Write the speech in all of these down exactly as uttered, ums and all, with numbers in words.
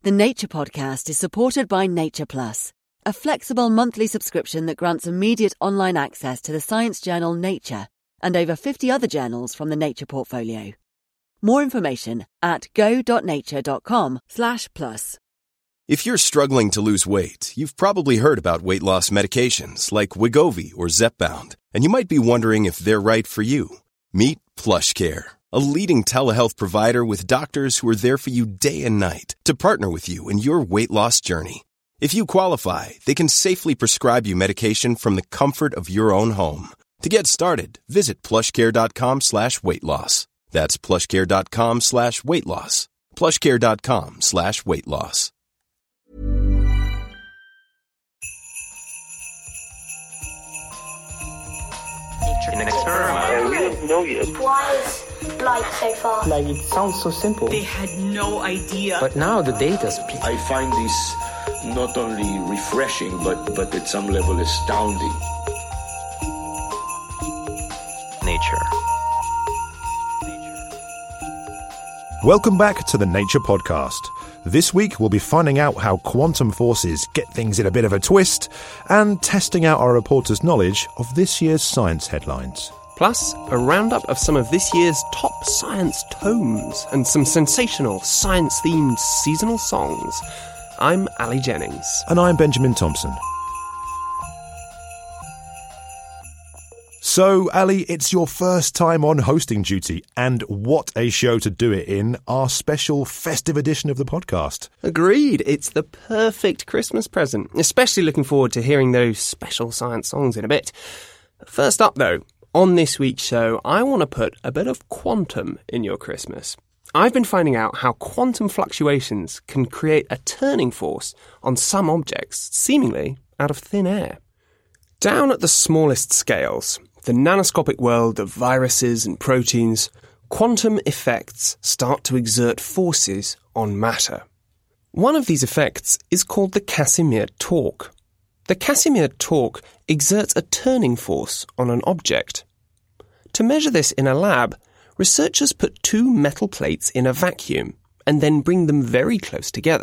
The Nature Podcast is supported by Nature Plus, a flexible monthly subscription that grants immediate online access to the science journal Nature and over fifty other journals from the Nature portfolio. More information at go.nature.com slash plus. If you're struggling to lose weight, you've probably heard about weight loss medications like Wegovy or Zepbound, and you might be wondering if they're right for you. Meet PlushCare, a leading telehealth provider with doctors who are there for you day and night to partner with you in your weight loss journey. If you qualify, they can safely prescribe you medication from the comfort of your own home. To get started, visit plushcare.com slash weight loss. That's plushcare.com slash weight loss. plushcare.com slash weight loss. In an experiment. We don't know yet. Why is light so far? Like, it sounds so simple. They had no idea. But now the data speaks. I find this not only refreshing, but, but at some level astounding. Nature. Welcome back to the Nature Podcast. This week we'll be finding out how quantum forces get things in a bit of a twist and testing out our reporters' knowledge of this year's science headlines. Plus, a roundup of some of this year's top science tomes and some sensational science-themed seasonal songs. I'm Ali Jennings. And I'm Benjamin Thompson. So, Ali, it's your first time on hosting duty, and what a show to do it in, our special festive edition of the podcast. Agreed. It's the perfect Christmas present, especially looking forward to hearing those special science songs in a bit. First up, though, on this week's show, I want to put a bit of quantum in your Christmas. I've been finding out how quantum fluctuations can create a turning force on some objects, seemingly out of thin air. Down at the smallest scales, the nanoscopic world of viruses and proteins, quantum effects start to exert forces on matter. One of these effects is called the Casimir torque. The Casimir torque exerts a turning force on an object. To measure this in a lab, researchers put two metal plates in a vacuum and then bring them very close together.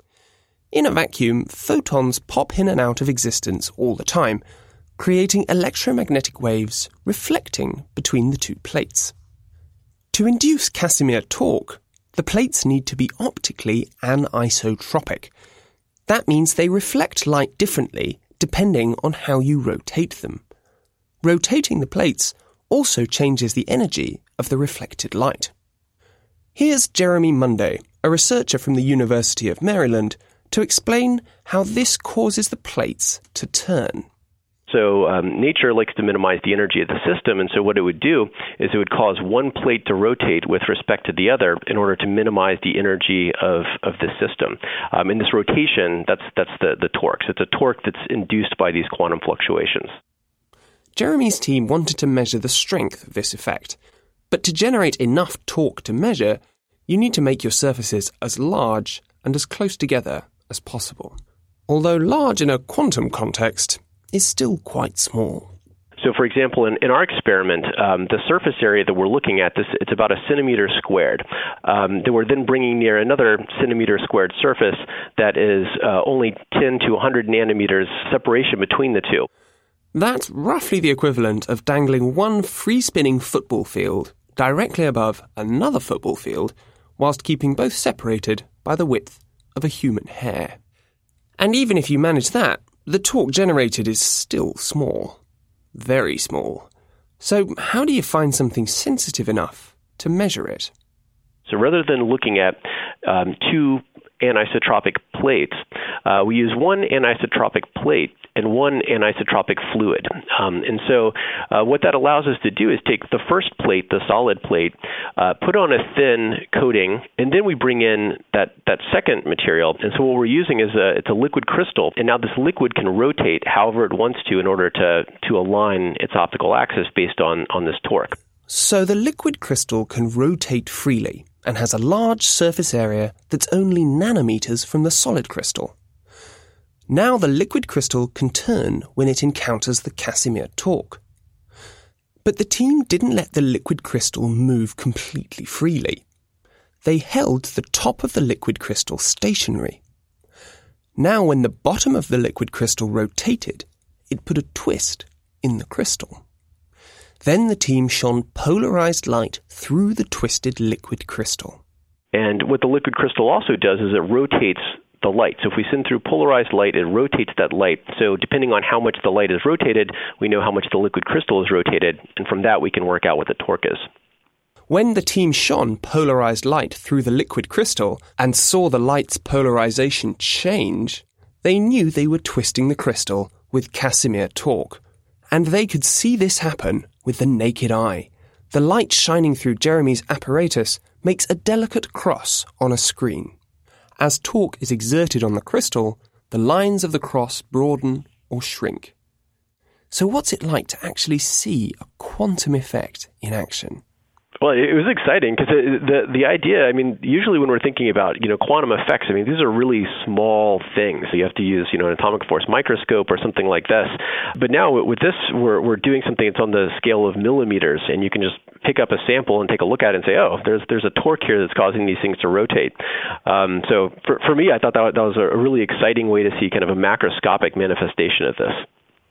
In a vacuum, photons pop in and out of existence all the time, creating electromagnetic waves reflecting between the two plates. To induce Casimir torque, the plates need to be optically anisotropic. That means they reflect light differently depending on how you rotate them. Rotating the plates also changes the energy of the reflected light. Here's Jeremy Munday, a researcher from the University of Maryland, to explain how this causes the plates to turn. So um, nature likes to minimize the energy of the system, and so what it would do is it would cause one plate to rotate with respect to the other in order to minimize the energy of, of the system. Um, and this rotation, that's that's the, the torque. So it's a torque that's induced by these quantum fluctuations. Jeremy's team wanted to measure the strength of this effect. But to generate enough torque to measure, you need to make your surfaces as large and as close together as possible. Although large in a quantum context is still quite small. So, for example, in, in our experiment, um, the surface area that we're looking at, this it's about a centimeter squared. Um, that we're then bringing near another centimeter squared surface that is uh, only ten to one hundred nanometers separation between the two. That's roughly the equivalent of dangling one free-spinning football field directly above another football field, whilst keeping both separated by the width of a human hair. And even if you manage that, the torque generated is still small. Very small. So how do you find something sensitive enough to measure it? So rather than looking at um, two anisotropic plates, uh, we use one anisotropic plate and one anisotropic fluid. Um, and so uh, what that allows us to do is take the first plate, the solid plate, uh, put on a thin coating, and then we bring in that, that second material. And so what we're using is a, it's a liquid crystal. And now this liquid can rotate however it wants to in order to, to align its optical axis based on, on this torque. So the liquid crystal can rotate freely and has a large surface area that's only nanometers from the solid crystal. Now the liquid crystal can turn when it encounters the Casimir torque. But the team didn't let the liquid crystal move completely freely. they held the top of the liquid crystal stationary. Now, when the bottom of the liquid crystal rotated, it put a twist in the crystal. Then the team shone polarized light through the twisted liquid crystal. And what the liquid crystal also does is it rotates the light. So if we send through polarized light, it rotates that light. So depending on how much the light is rotated, we know how much the liquid crystal is rotated, and from that we can work out what the torque is. When the team shone polarized light through the liquid crystal and saw the light's polarization change, they knew they were twisting the crystal with Casimir torque. And they could see this happen with the naked eye. The light shining through Jeremy's apparatus makes a delicate cross on a screen. As torque is exerted on the crystal, the lines of the cross broaden or shrink. So what's it like to actually see a quantum effect in action? Well, it was exciting because the the idea, I mean, usually when we're thinking about, you know, quantum effects, I mean, these are really small things. You have to use, you know, an atomic force microscope or something like this. But now with this, we're we're doing something that's on the scale of millimeters, and you can just pick up a sample and take a look at it and say, oh, there's there's a torque here that's causing these things to rotate. Um, so for for me, I thought that, that was a really exciting way to see kind of a macroscopic manifestation of this.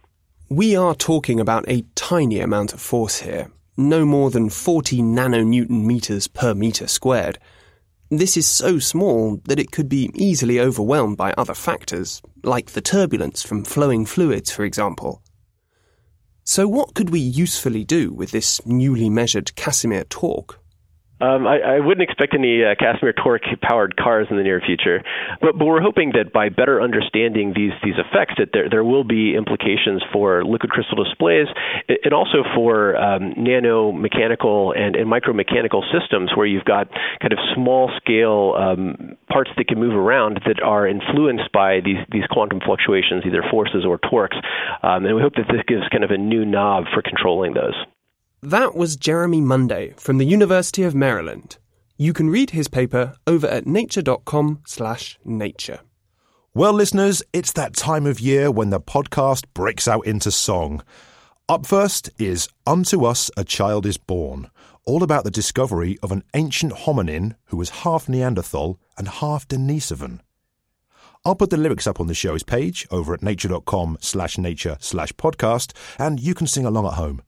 We are talking about a tiny amount of force here. No more than forty nanonewton meters per meter squared. This is so small that it could be easily overwhelmed by other factors, like the turbulence from flowing fluids, for example. So what could we usefully do with this newly measured Casimir torque? Um, I, I wouldn't expect any uh, Casimir torque-powered cars in the near future, but, but we're hoping that by better understanding these these effects, that there there will be implications for liquid crystal displays, and also for um, nano-mechanical and, and micro-mechanical systems where you've got kind of small-scale um, parts that can move around that are influenced by these these quantum fluctuations, either forces or torques, um, and we hope that this gives kind of a new knob for controlling those. That was Jeremy Monday from the University of Maryland. You can read his paper over at nature.com slash nature. Well, listeners, it's that time of year when the podcast breaks out into song. Up first is Unto Us a Child is Born, all about the discovery of an ancient hominin who was half Neanderthal and half Denisovan. I'll put the lyrics up on the show's page over at nature.com slash nature slash podcast, and you can sing along at home.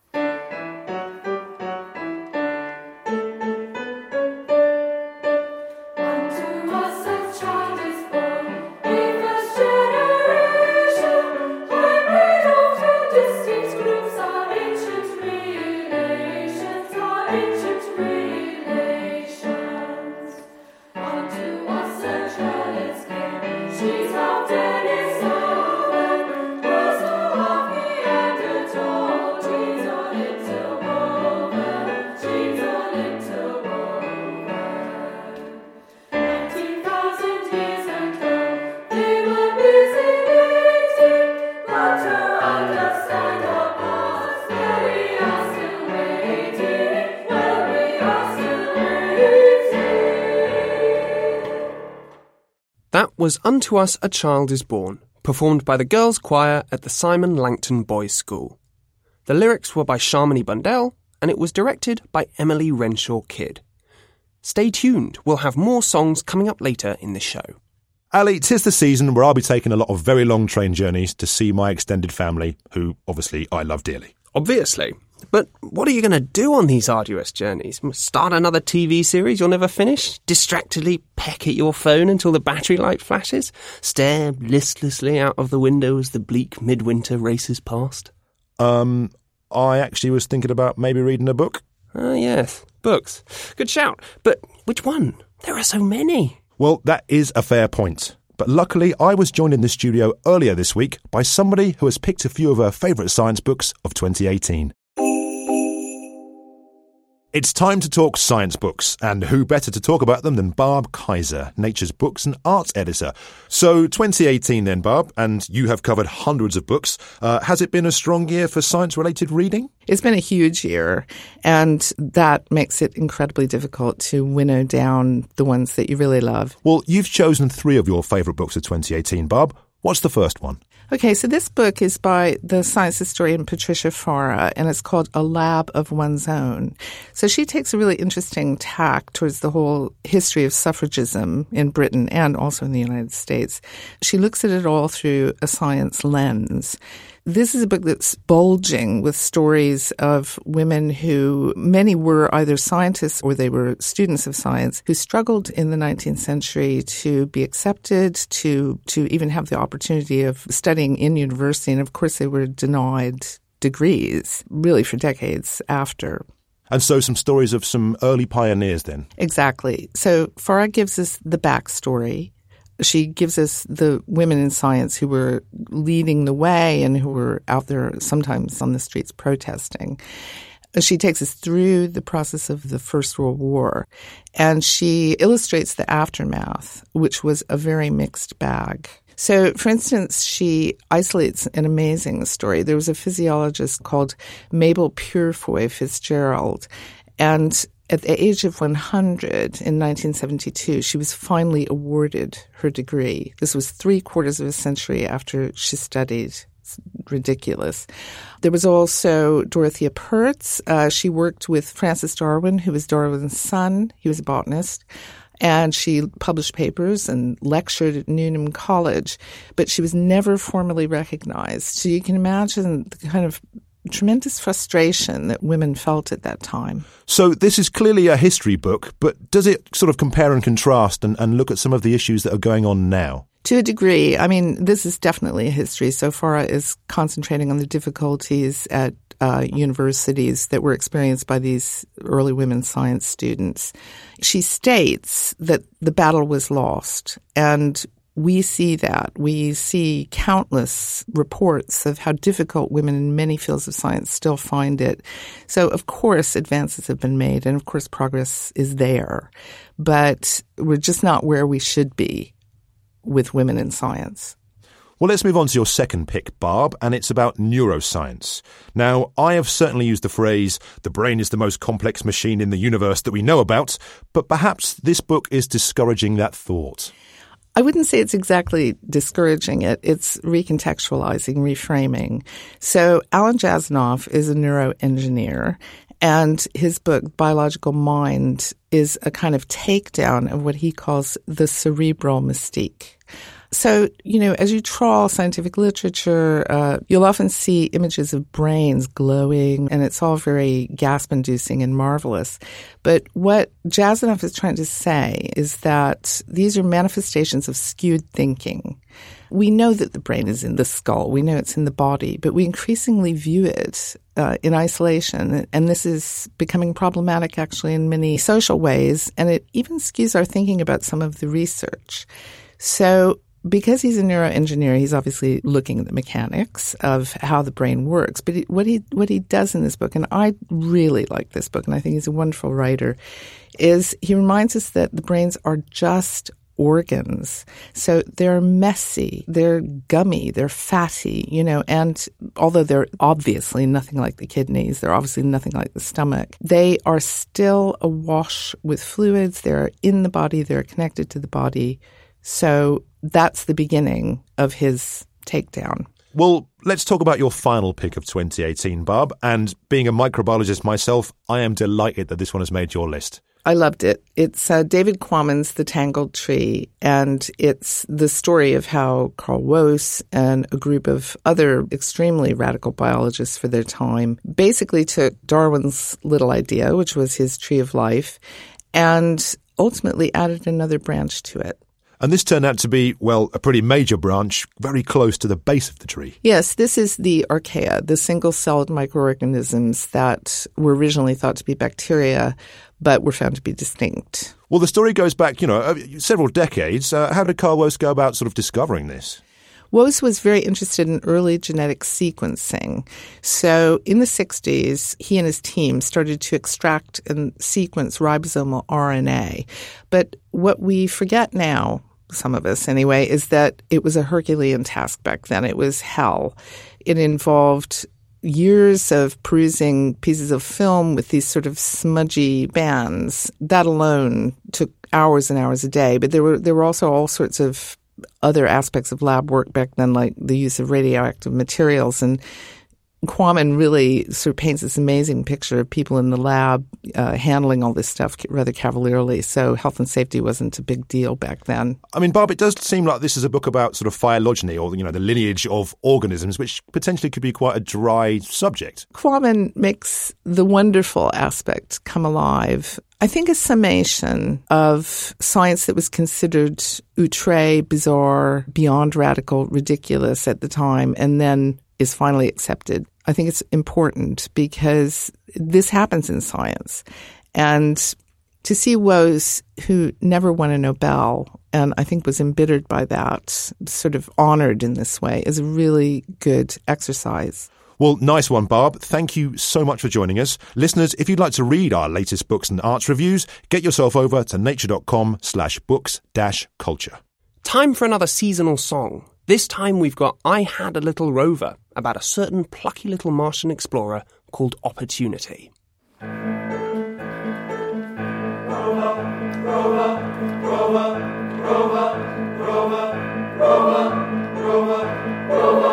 That was Unto Us a Child is Born, performed by the girls' choir at the Simon Langton Boys' School. The lyrics were by Sharmini Bundell, and it was directed by Emily Renshaw Kidd. Stay tuned, we'll have more songs coming up later in the show. Ali, 'tis the season where I'll be taking a lot of very long train journeys to see my extended family, who, obviously, I love dearly. Obviously. But what are you going to do on these arduous journeys? Start another T V series you'll never finish? Distractedly peck at your phone until the battery light flashes? Stare listlessly out of the window as the bleak midwinter races past? Um, I actually was thinking about maybe reading a book. Ah, yes, books. Good shout. But which one? There are so many. Well, that is a fair point. But luckily, I was joined in the studio earlier this week by somebody who has picked a few of her favourite science books of twenty eighteen. It's time to talk science books, and who better to talk about them than Barb Kaiser, Nature's books and arts editor. So twenty eighteen then, Barb, and you have covered hundreds of books. Uh, has it been a strong year for science-related reading? It's been a huge year, and that makes it incredibly difficult to winnow down the ones that you really love. Well, you've chosen three of your favourite books of twenty eighteen, Barb. What's the first one? Okay, so this book is by the science historian Patricia Farah, and it's called A Lab of One's Own. So she takes a really interesting tack towards the whole history of suffragism in Britain and also in the United States. She looks at it all through a science lens. This is a book that's bulging with stories of women who, many were either scientists or they were students of science, who struggled in the nineteenth century to be accepted, to to even have the opportunity of studying in university. And of course, they were denied degrees, really for decades after. And so some stories of some early pioneers then. Exactly. So Farah gives us the backstory. She gives us the women in science who were leading the way and who were out there sometimes on the streets protesting. She takes us through the process of the First World War, and she illustrates the aftermath, which was a very mixed bag. So, for instance, she isolates an amazing story. There was a physiologist called Mabel Purefoy Fitzgerald, and at the age of one hundred in nineteen seventy-two, she was finally awarded her degree. This was three quarters of a century after she studied. It's ridiculous. There was also Dorothea Pertz. Uh, she worked with Francis Darwin, who was Darwin's son. He was a botanist. And she published papers and lectured at Newnham College, but she was never formally recognized. So you can imagine the kind of tremendous frustration that women felt at that time. So this is clearly a history book, but does it sort of compare and contrast and, and look at some of the issues that are going on now? To a degree. I mean, this is definitely a history. So Farah is concentrating on the difficulties at uh, universities that were experienced by these early women science students. She states that the battle was lost, and we see that. We see countless reports of how difficult women in many fields of science still find it. So, of course, advances have been made, and of course, progress is there. But we're just not where we should be with women in science. Well, let's move on to your second pick, Barb, and it's about neuroscience. Now, I have certainly used the phrase, the brain is the most complex machine in the universe that we know about, but perhaps this book is discouraging that thought. I wouldn't say it's exactly discouraging it. It's recontextualizing, reframing. So Alan Jasanoff is a neuroengineer, and his book, Biological Mind, is a kind of takedown of what he calls the cerebral mystique. So, you know, as you trawl scientific literature, uh, you'll often see images of brains glowing, and it's all very gasp-inducing and marvelous. But what Jasanoff is trying to say is that these are manifestations of skewed thinking. We know that the brain is in the skull. We know it's in the body, but we increasingly view it uh, in isolation. And this is becoming problematic, actually, in many social ways. And it even skews our thinking about some of the research. So because he's a neuroengineer, he's obviously looking at the mechanics of how the brain works. But he, what he what he does in this book, and I really like this book, and I think he's a wonderful writer, is he reminds us that the brains are just organs. So they're messy, they're gummy, they're fatty, you know, and although they're obviously nothing like the kidneys, they're obviously nothing like the stomach, they are still awash with fluids. They're in the body, they're connected to the body. So that's the beginning of his takedown. Well, let's talk about your final pick of twenty eighteen, Barb. And being a microbiologist myself, I am delighted that this one has made your list. I loved it. It's uh, David Quammen's The Tangled Tree, and it's the story of how Carl Woese and a group of other extremely radical biologists for their time basically took Darwin's little idea, which was his tree of life, and ultimately added another branch to it. And this turned out to be, well, a pretty major branch, very close to the base of the tree. Yes, this is the archaea, the single-celled microorganisms that were originally thought to be bacteria, but were found to be distinct. Well, the story goes back, you know, several decades. Uh, how did Carl Woese go about sort of discovering this? Woese was very interested in early genetic sequencing. So in the sixties, he and his team started to extract and sequence ribosomal R N A. But what we forget now, some of us anyway, is that it was a Herculean task back then. It was hell. It involved years of perusing pieces of film with these sort of smudgy bands. That alone took hours and hours a day. But there were there were also all sorts of other aspects of lab work back then, like the use of radioactive materials. And Quammen really sort of paints this amazing picture of people in the lab uh, handling all this stuff rather cavalierly. So health and safety wasn't a big deal back then. I mean, Barb, it does seem like this is a book about sort of phylogeny, or, you know, the lineage of organisms, which potentially could be quite a dry subject. Quammen makes the wonderful aspect come alive. I think a summation of science that was considered outre, bizarre, beyond radical, ridiculous at the time, and then is finally accepted. I think it's important because this happens in science. And to see Woese, who never won a Nobel, and I think was embittered by that, sort of honored in this way, is a really good exercise. Well, nice one, Barb. Thank you so much for joining us. Listeners, if you'd like to read our latest books and arts reviews, get yourself over to nature.com slash books dash culture. Time for another seasonal song. This time we've got I Had a Little Rover, about a certain plucky little Martian explorer called Opportunity. Rover, rover, rover, rover, rover, rover, rover, rover.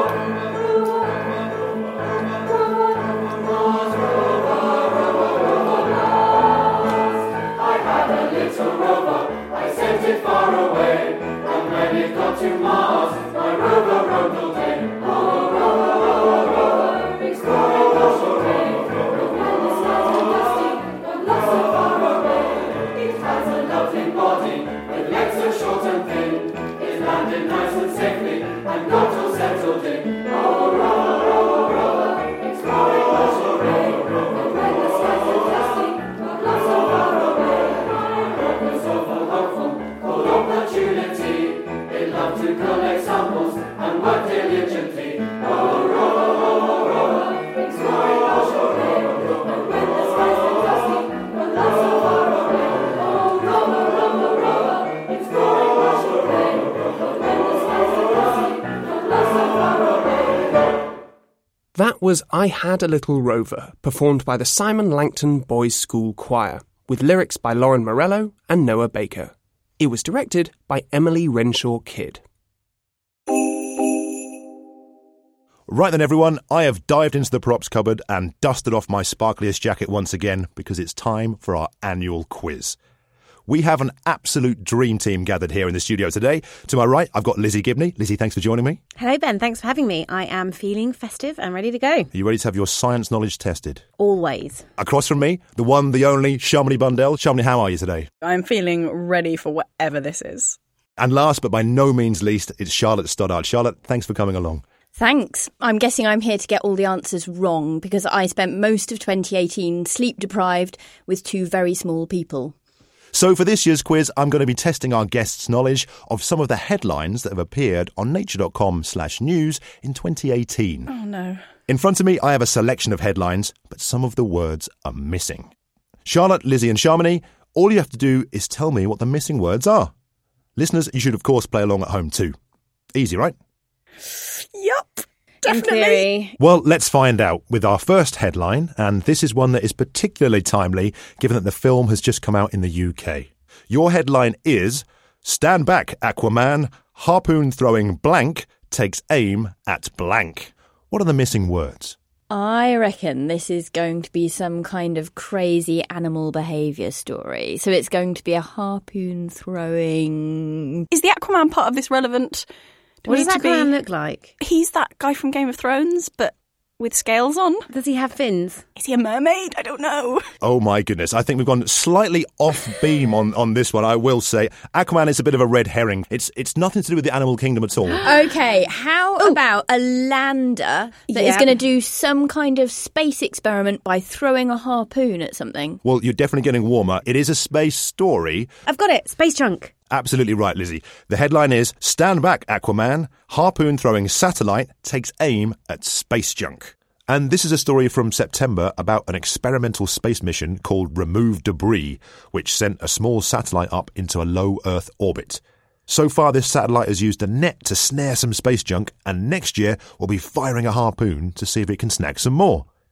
To Mars, my rover rode all day. Oh, rover, rover, rover, exploring the shore way. When the skies are dusty, but not so far away. It has a lovely body, with legs so short and thin. It landed nice and safely, and got all settled in. Oh, rover, rover, rover, exploring the shore way. When the skies are dusty, but not so far away. My rover's over hopeful, called Opportunity. It loved to collect samples and work diligently. Oh, rover, rover, rover, exploring the shore way. And when the skies are dusty, but not so far away. Oh, rover, rover, rover, exploring the shore way. And when the skies are dusty, but not so far away. That was I Had a Little Rover, performed by the Simon Langton Boys' School Choir, with lyrics by Lauren Morello and Noah Baker. It was directed by Emily Renshaw Kidd. Right then, everyone, I have dived into the props cupboard and dusted off my sparkliest jacket once again because it's time for our annual quiz. We have an absolute dream team gathered here in the studio today. To my right, I've got Lizzie Gibney. Lizzie, thanks for joining me. Hello, Ben. Thanks for having me. I am feeling festive and ready to go. Are you ready to have your science knowledge tested? Always. Across from me, the one, the only, Shamini Bundell. Shamini, how are you today? I'm feeling ready for whatever this is. And last, but by no means least, it's Charlotte Stoddard. Charlotte, thanks for coming along. Thanks. I'm guessing I'm here to get all the answers wrong because I spent most of twenty eighteen sleep deprived with two very small people. So for this year's quiz, I'm going to be testing our guests' knowledge of some of the headlines that have appeared on nature.com slash news in twenty eighteen. Oh, no. In front of me, I have a selection of headlines, but some of the words are missing. Charlotte, Lizzie and Shamini, all you have to do is tell me what the missing words are. Listeners, you should of course play along at home too. Easy, right? Yup. Definitely. In theory. Well, let's find out with our first headline, and this is one that is particularly timely given that the film has just come out in the U K. Your headline is, Stand Back, Aquaman, harpoon-throwing blank takes aim at blank. What are the missing words? I reckon this is going to be some kind of crazy animal behaviour story. So it's going to be a harpoon throwing... Is the Aquaman part of this relevant? Do what does Aquaman be... look like? He's that guy from Game of Thrones, but with scales on. Does he have fins? Is he a mermaid? I don't know. Oh my goodness, I think we've gone slightly off beam on, on this one, I will say. Aquaman is a bit of a red herring. It's it's nothing to do with the animal kingdom at all. Okay, how Ooh. about a lander that yeah. is going to do some kind of space experiment by throwing a harpoon at something? Well, you're definitely getting warmer. It is a space story. I've got it. Space junk. Absolutely right, Lizzie. The headline is, Stand Back, Aquaman, harpoon-throwing satellite takes aim at space junk. And this is a story from September about an experimental space mission called Remove Debris, which sent a small satellite up into a low Earth orbit. So far, this satellite has used a net to snare some space junk, and next year we'll be firing a harpoon to see if it can snag some more.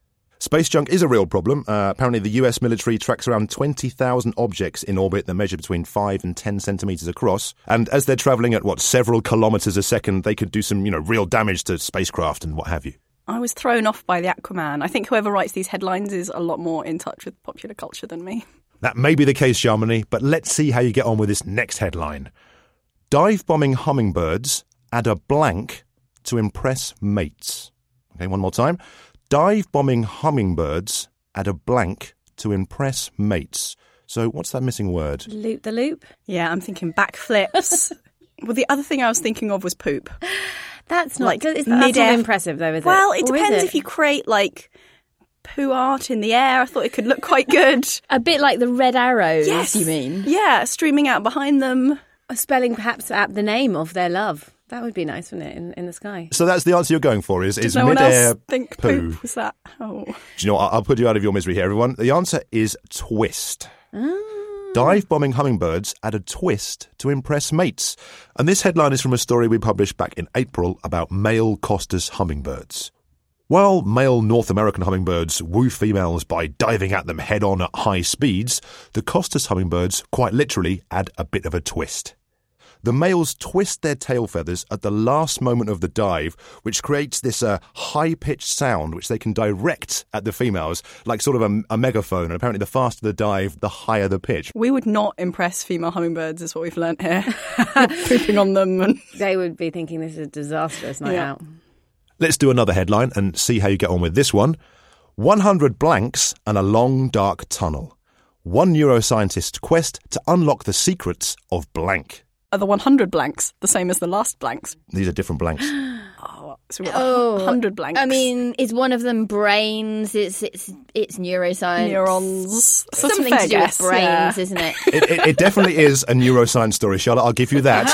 Space junk is a real problem. Uh, apparently the U S military tracks around twenty thousand objects in orbit that measure between five and ten centimetres across. And as they're travelling at, what, several kilometres a second, they could do some, you know, real damage to spacecraft and what have you. I was thrown off by the Aquaman. I think whoever writes these headlines is a lot more in touch with popular culture than me. That may be the case, Shamini, but let's see how you get on with this next headline. Dive-bombing hummingbirds add a blank to impress mates. Okay, one more time. Dive-bombing hummingbirds add a blank to impress mates. So what's that missing word? Loop the loop? Yeah, I'm thinking backflips. Well, the other thing I was thinking of was poop. That's not, like, is, that's not impressive, though, is well, it? Well, it depends it? if you create, like, poo art in the air. I thought it could look quite good. A bit like the red arrows, yes. you mean? Yeah, streaming out behind them. A spelling perhaps out the name of their love. That would be nice, wouldn't it, in, in the sky? So that's the answer you're going for, is, Did is no mid-air one else think poo. poop was that? Oh. Do you know what? I'll put you out of your misery here, everyone. The answer is twist. Oh. Dive-bombing hummingbirds add a twist to impress mates. And this headline is from a story we published back in April about male Costus hummingbirds. While male North American hummingbirds woo females by diving at them head-on at high speeds, the Costus hummingbirds quite literally add a bit of a twist. The males twist their tail feathers at the last moment of the dive, which creates this uh, high-pitched sound which they can direct at the females, like sort of a, a megaphone. And apparently the faster the dive, the higher the pitch. We would not impress female hummingbirds, is what we've learnt here. Pooping on them. And they would be thinking this is a disastrous night yeah. out. Let's do another headline and see how you get on with this one. one hundred blanks and a long, dark tunnel. One neuroscientist's quest to unlock the secrets of blank. Are the one hundred blanks the same as the last blanks? These are different blanks. oh, so we've got oh, one hundred blanks. I mean, is one of them brains? It's it's it's neuroscience. Neurons. Something to do guess, with brains, yeah. isn't it? it, it? It definitely is a neuroscience story, Charlotte. I'll give you that.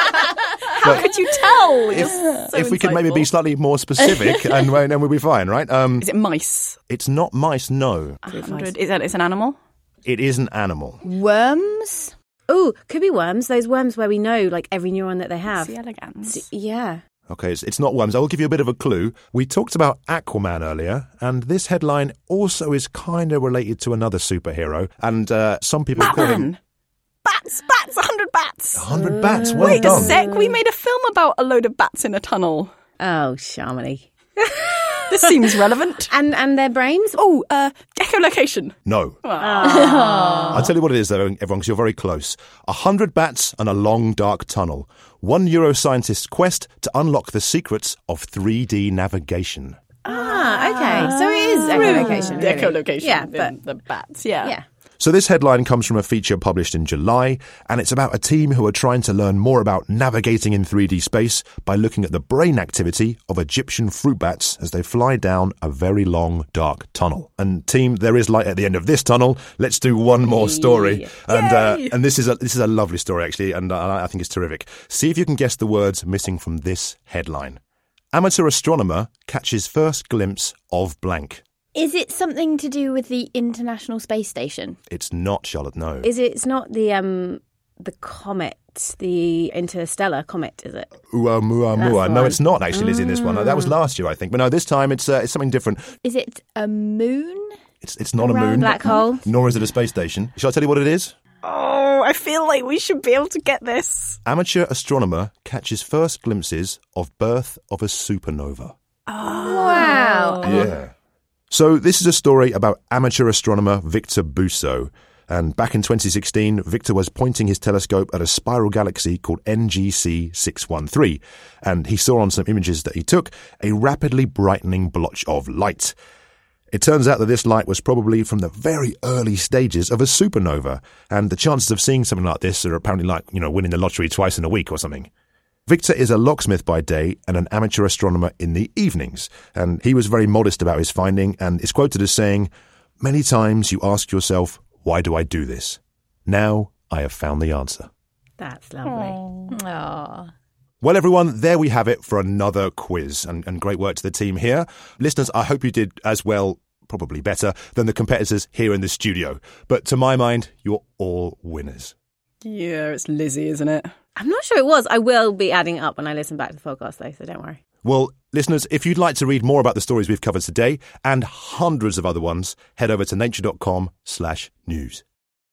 But, How could you tell? If, so if we could maybe be slightly more specific, and then we'll be fine, right? Um, is it mice? It's not mice, no. one hundred. Is that it's an animal? It is an animal. Worms? Oh, could be worms. Those worms where we know, like, every neuron that they have. C. elegans. C- yeah. Okay, it's, it's not worms. I will give you a bit of a clue. We talked about Aquaman earlier, and this headline also is kind of related to another superhero. And uh, some people Batman. call him... Bats, bats, one hundred bats. one hundred bats, well Wait done. a sec, we made a film about a load of bats in a tunnel. Oh, Shamini. This seems relevant. And and their brains? Oh, uh, echolocation. No. Oh. I'll tell you what it is, though, everyone, because you're very close. A hundred bats and a long, dark tunnel. One neuroscientist's quest to unlock the secrets of three D navigation. Ah, okay. So it is echolocation. Really. Echolocation. Yeah, but the bats, yeah. Yeah. So this headline comes from a feature published in July, and it's about a team who are trying to learn more about navigating in three D space by looking at the brain activity of Egyptian fruit bats as they fly down a very long, dark tunnel. And team, there is light at the end of this tunnel. Let's do one more story. Yay. And uh, and this is a this is a lovely story, actually, and uh, I think it's terrific. See if you can guess the words missing from this headline. Amateur astronomer catches first glimpse of blank. Is it something to do with the International Space Station? It's not, Charlotte, no. Is it, it's not the um the comet, the interstellar comet, is it? Oumuamua. No, it's not actually, Lizzie, in this one. That was last year, I think. But no, this time it's uh, it's something different. Is it a moon? It's it's not Around a moon. black hole? Nor is it a space station. Shall I tell you what it is? Oh, I feel like we should be able to get this. Amateur astronomer catches first glimpses of birth of a supernova. Oh. Wow. Yeah. So this is a story about amateur astronomer Victor Busso. And back in twenty sixteen, Victor was pointing his telescope at a spiral galaxy called N G C six one three. And he saw on some images that he took a rapidly brightening blotch of light. It turns out that this light was probably from the very early stages of a supernova. And the chances of seeing something like this are apparently like, you know, winning the lottery twice in a week or something. Victor is a locksmith by day and an amateur astronomer in the evenings, and he was very modest about his finding and is quoted as saying, "Many times you ask yourself, why do I do this? Now I have found the answer." That's lovely. Aww. Well, everyone, there we have it for another quiz, and, and great work to the team here. Listeners, I hope you did as well, probably better, than the competitors here in the studio. But to my mind, you're all winners. Yeah, it's Lizzie, isn't it? I'm not sure it was. I will be adding it up when I listen back to the podcast, though, so don't worry. Well, listeners, if you'd like to read more about the stories we've covered today and hundreds of other ones, head over to nature.com slash news.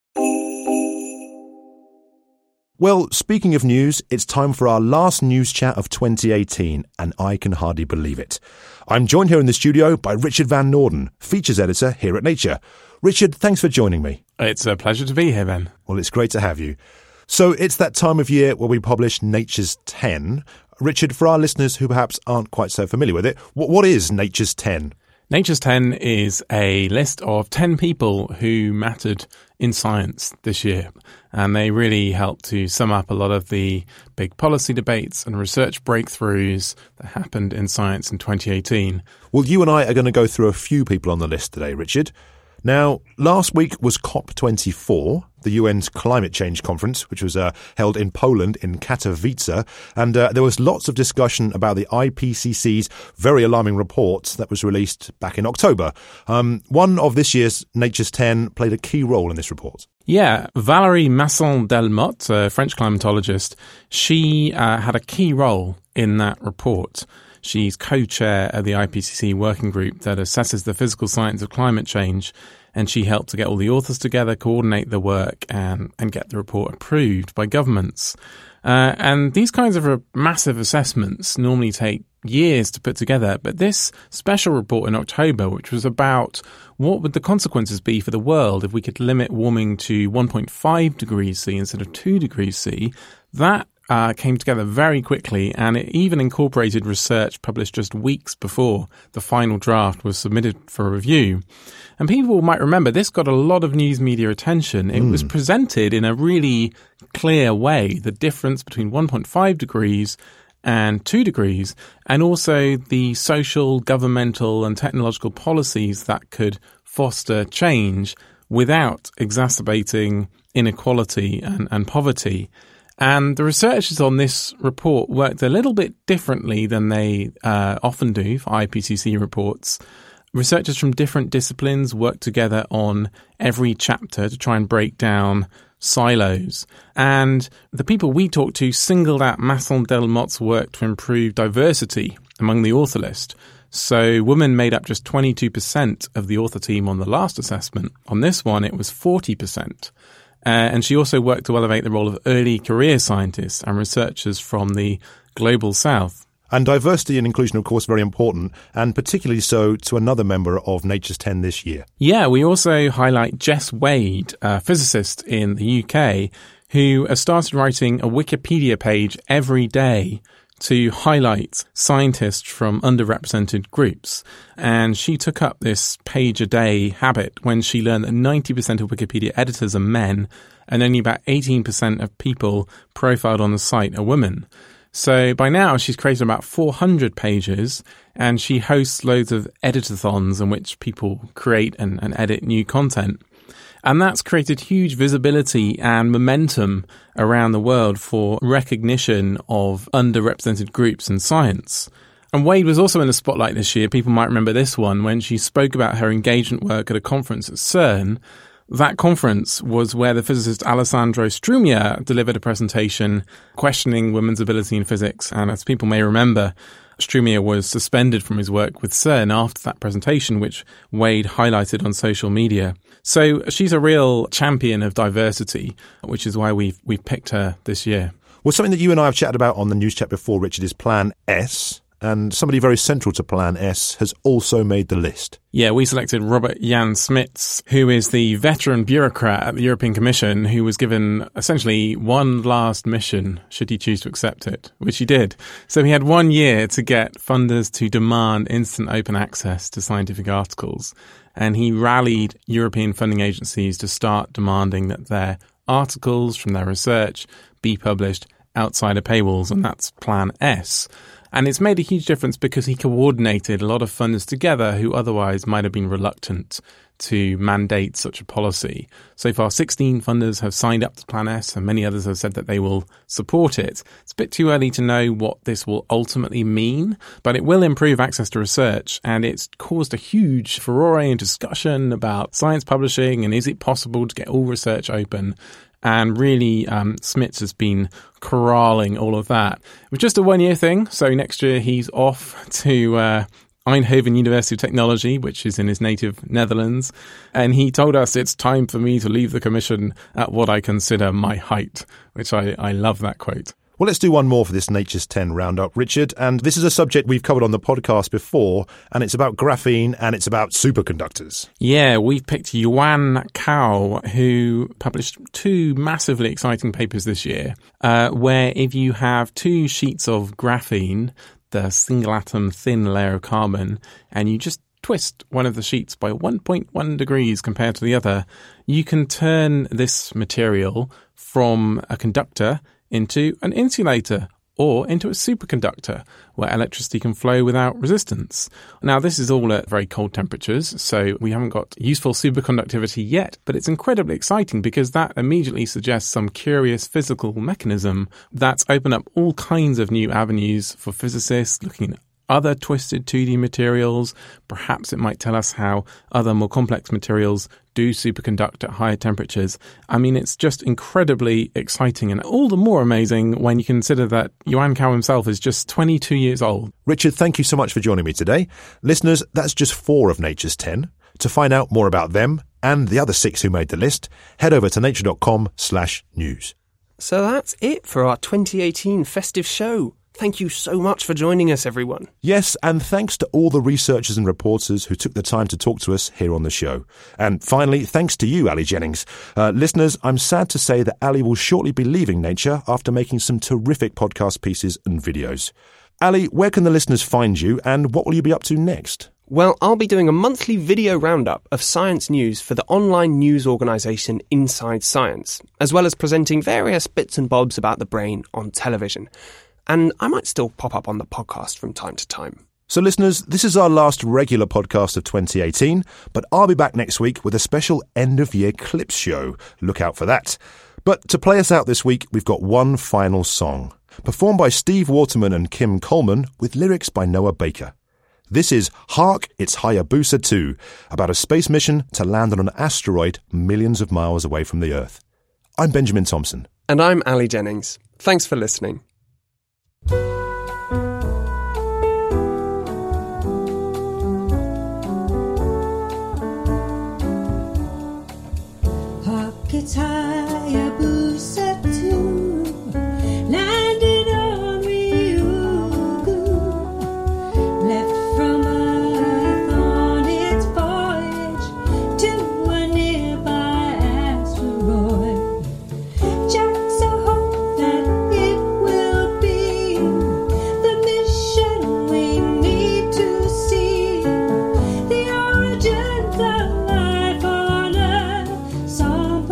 Well, speaking of news, it's time for our last news chat of twenty eighteen, and I can hardly believe it. I'm joined here in the studio by Richard Van Noorden, features editor here at Nature. Richard, thanks for joining me. It's a pleasure to be here, Ben. Well, it's great to have you. So it's that time of year where we publish Nature's ten. Richard, for our listeners who perhaps aren't quite so familiar with it, what is Nature's ten? Nature's ten is a list of ten people who mattered in science this year, and they really help to sum up a lot of the big policy debates and research breakthroughs that happened in science in twenty eighteen. Well, you and I are going to go through a few people on the list today, Richard. Now, last week was COP twenty-four, the U N's climate change conference, which was uh, held in Poland in Katowice, and uh, there was lots of discussion about the I P C C's very alarming report that was released back in October. Um, one of this year's Nature's ten played a key role in this report. Yeah, Valérie Masson-Delmotte, a French climatologist, she uh, had a key role in that report. She's co-chair of the I P C C working group that assesses the physical science of climate change, and she helped to get all the authors together, coordinate the work, and, and get the report approved by governments. Uh, and these kinds of uh, massive assessments normally take years to put together, but this special report in October, which was about what would the consequences be for the world if we could limit warming to one point five degrees C instead of two degrees C, that Uh, came together very quickly, and it even incorporated research published just weeks before the final draft was submitted for review. And people might remember this got a lot of news media attention. It mm. was presented in a really clear way, the difference between one point five degrees and two degrees, and also the social, governmental and technological policies that could foster change without exacerbating inequality and, and poverty. And the researchers on this report worked a little bit differently than they uh, often do for I P C C reports. Researchers from different disciplines worked together on every chapter to try and break down silos. And the people we talked to singled out Masson-Delmotte's work to improve diversity among the author list. So women made up just twenty-two percent of the author team on the last assessment. On this one, it was forty percent. Uh, and she also worked to elevate the role of early career scientists and researchers from the global south. And diversity and inclusion, of course, very important, and particularly so to another member of Nature's ten this year. Yeah, we also highlight Jess Wade, a physicist in the U K, who has started writing a Wikipedia page every day to highlight scientists from underrepresented groups. And she took up this page-a-day habit when she learned that ninety percent of Wikipedia editors are men and only about eighteen percent of people profiled on the site are women. So by now she's created about four hundred pages, and she hosts loads of editathons in which people create and, and edit new content. And that's created huge visibility and momentum around the world for recognition of underrepresented groups in science. And Wade was also in the spotlight this year. People might remember this one when she spoke about her engagement work at a conference at CERN. That conference was where the physicist Alessandro Strumia delivered a presentation questioning women's ability in physics. And as people may remember, Strumia was suspended from his work with CERN after that presentation, which Wade highlighted on social media. So she's a real champion of diversity, which is why we've, we've picked her this year. Well, something that you and I have chatted about on the news chat before, Richard, is Plan S. And somebody very central to Plan S has also made the list. Yeah, we selected Robert Jan Smits, who is the veteran bureaucrat at the European Commission, who was given essentially one last mission should he choose to accept it, which he did. So he had one year to get funders to demand instant open access to scientific articles. And he rallied European funding agencies to start demanding that their articles from their research be published outside of paywalls, and that's Plan S. And it's made a huge difference because he coordinated a lot of funders together who otherwise might have been reluctant to mandate such a policy. So far, sixteen funders have signed up to Plan S, and many others have said that they will support it. It's a bit too early to know what this will ultimately mean, but it will improve access to research, and it's caused a huge furore and discussion about science publishing and is it possible to get all research open. And really, um, Smits has been corralling all of that. It was just a one-year thing, so next year he's off to uh, Eindhoven University of Technology, which is in his native Netherlands. And he told us it's time for me to leave the commission at what I consider my height, which I, I love that quote. Well, let's do one more for this Nature's ten roundup, Richard. And this is a subject we've covered on the podcast before, and it's about graphene and it's about superconductors. Yeah, we've picked Yuan Cao, who published two massively exciting papers this year, uh, where if you have two sheets of graphene, the single atom thin layer of carbon, and you just twist one of the sheets by one point one degrees compared to the other, you can turn this material from a conductor into an insulator or into a superconductor where electricity can flow without resistance. Now, this is all at very cold temperatures, so we haven't got useful superconductivity yet, but it's incredibly exciting because that immediately suggests some curious physical mechanism that's opened up all kinds of new avenues for physicists looking at other twisted two D materials. Perhaps it might tell us how other more complex materials do superconduct at higher temperatures. I mean, it's just incredibly exciting and all the more amazing when you consider that Yuan Cao himself is just twenty-two years old. Richard, thank you so much for joining me today. Listeners, that's just four of Nature's ten. To find out more about them and the other six who made the list, head over to nature.com slash news. So that's it for our twenty eighteen festive show. Thank you so much for joining us, everyone. Yes, and thanks to all the researchers and reporters who took the time to talk to us here on the show. And finally, thanks to you, Ali Jennings. Uh, listeners, I'm sad to say that Ali will shortly be leaving Nature after making some terrific podcast pieces and videos. Ali, where can the listeners find you and what will you be up to next? Well, I'll be doing a monthly video roundup of science news for the online news organisation Inside Science, as well as presenting various bits and bobs about the brain on television. And I might still pop up on the podcast from time to time. So listeners, this is our last regular podcast of twenty eighteen, but I'll be back next week with a special end-of-year clips show. Look out for that. But to play us out this week, we've got one final song, performed by Steve Waterman and Kim Coleman, with lyrics by Noah Baker. This is Hark, It's Hayabusa two, about a space mission to land on an asteroid millions of miles away from the Earth. I'm Benjamin Thompson. And I'm Ali Jennings. Thanks for listening. It's Hayabusa two, landed on Ryugu, left from Earth on its voyage to a nearby asteroid. Jack's a hope that it will be the mission we need to see, the origins of life on Earth. Some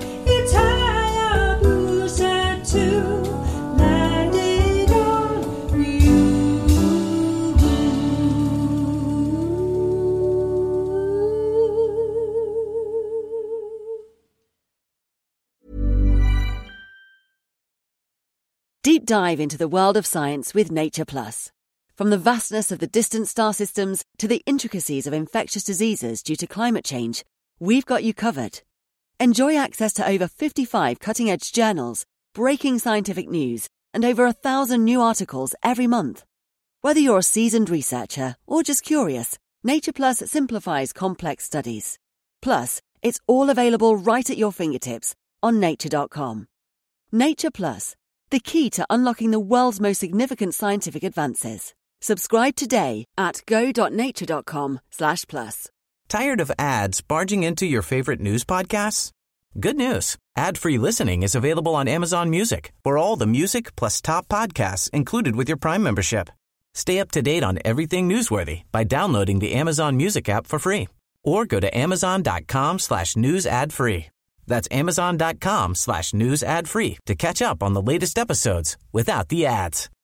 landed on dive into the world of science with Nature Plus. From the vastness of the distant star systems to the intricacies of infectious diseases due to climate change, we've got you covered. Enjoy access to over fifty-five cutting-edge journals, breaking scientific news, and over a thousand new articles every month. Whether you're a seasoned researcher or just curious, Nature Plus simplifies complex studies. Plus, it's all available right at your fingertips on nature dot com. Nature Plus, the key to unlocking the world's most significant scientific advances. Subscribe today at go.nature.com slash plus. Tired of ads barging into your favorite news podcasts? Good news. Ad-free listening is available on Amazon Music for all the music plus top podcasts included with your Prime membership. Stay up to date on everything newsworthy by downloading the Amazon Music app for free or go to amazon.com slash news ad free. That's amazon.com slash news ad free to catch up on the latest episodes without the ads.